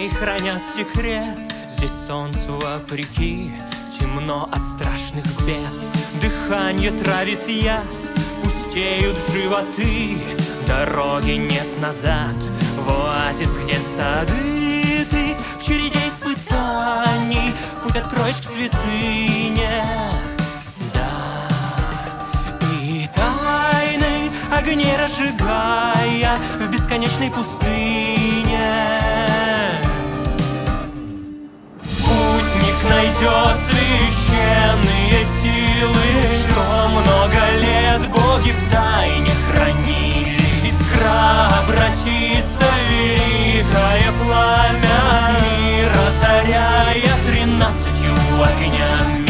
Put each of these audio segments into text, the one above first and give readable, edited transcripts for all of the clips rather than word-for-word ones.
Они хранят секрет. Здесь солнцу вопреки темно от страшных бед. Дыхание травит яд, пустеют животы. Дороги нет назад, в оазис, где сады. Ты в череде испытаний путь откроешь к святыне. Огни разжигая в бесконечной пустыне. Путник найдет священные силы, что много лет боги в тайне хранили. Искра обратится в великое пламя мира, заряя 13 огнями.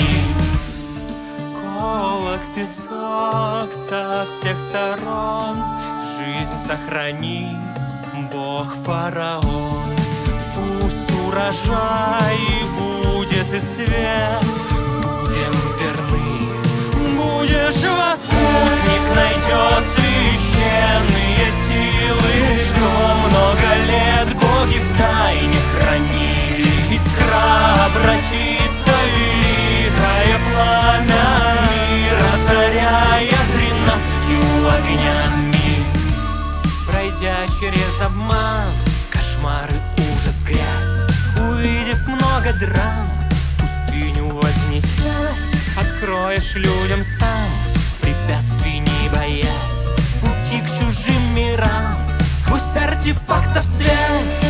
Колок, песок со всех сторон, жизнь сохрани, Бог фараон. Пусть урожай будет и свет, будем верны, будешь вас. Путник найдет священные силы, что много лет боги в тайне хранили. Искра обратится в великое пламя мира, заряя 13 огнями. Пройдя через обман, кошмары, ужас, грязь, увидев много драм, в пустыню вознесясь, откроешь людям сам препятствий не боясь. Пути к чужим мирам, сквозь артефактов связь.